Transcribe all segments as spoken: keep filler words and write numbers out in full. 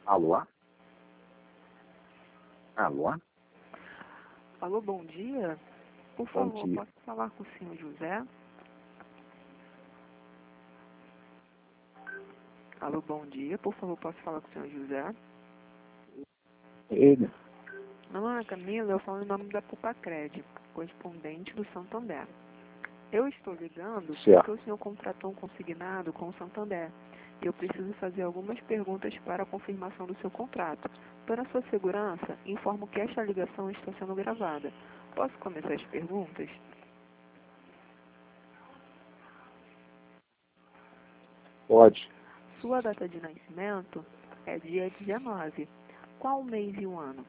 Alô? Alô? Alô, bom dia. Por Bom favor, dia. posso falar com o senhor José? Alô, bom dia. Por favor, posso falar com o senhor José? Ele? Meu nome é Camila, eu falo em nome da Pupacred, correspondente do Santander. Eu estou ligando Certo. porque o senhor contratou um consignado com o Santander. E eu preciso fazer algumas perguntas para a confirmação do seu contrato. Para sua segurança, informo que esta ligação está sendo gravada. Posso começar as perguntas? Pode. Sua data de nascimento é dia dezenove. Qual o mês e o ano?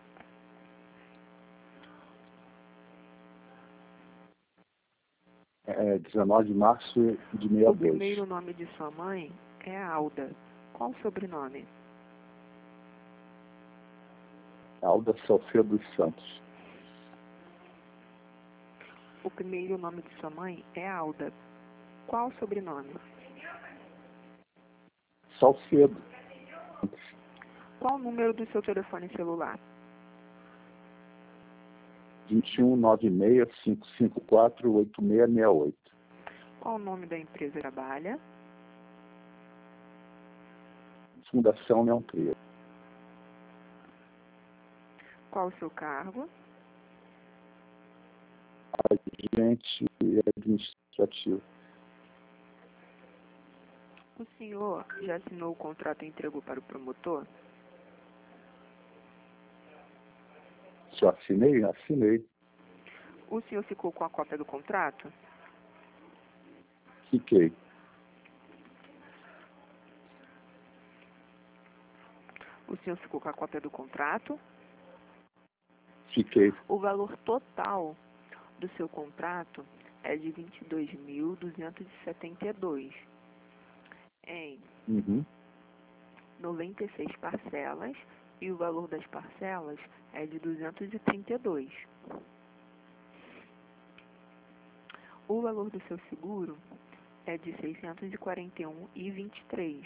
É dezenove de março de O sessenta e dois. primeiro nome de sua mãe é Alda. Qual o sobrenome? Alda Sofia dos Santos. O primeiro nome de sua mãe é Alda. Qual o sobrenome? Salcedo. Qual o número do seu telefone celular? vinte e um, nove seis, cinco cinco quatro, oito seis seis oito. Qual o nome da empresa que trabalha? Fundação Leão Tria. Qual o seu cargo? Agente administrativo. O senhor já assinou o contrato e entregou para o promotor? Se eu assinei? Assinei. O senhor ficou com a cópia do contrato? Fiquei. O senhor ficou com a cópia do contrato? Fiquei. O valor total do seu contrato é de vinte e dois mil duzentos e setenta e dois em Uhum. noventa e seis parcelas e o valor das parcelas é de duzentos e trinta e dois. O valor do seu seguro é de seiscentos e quarenta e um e vinte e três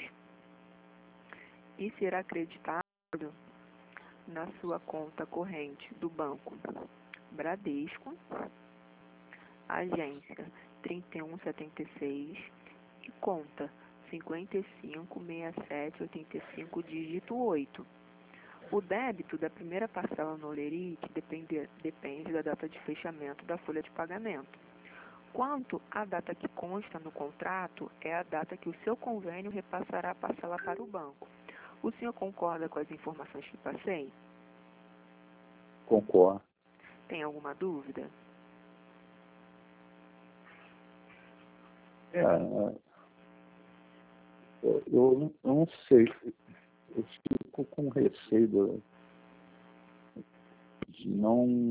e será acreditado na sua conta corrente do banco Bradesco, agência trinta e um setenta e seis e conta cinquenta e cinco, sessenta e sete, oitenta e cinco, dígito oito. O débito da primeira parcela no Oleric depende, depende da data de fechamento da folha de pagamento. Quanto à data que consta no contrato, é a data que o seu convênio repassará a parcela para o banco. O senhor concorda com as informações que passei? Concordo. Tem alguma dúvida? É, eu, eu, não- eu não sei. Eu fico com receio de de não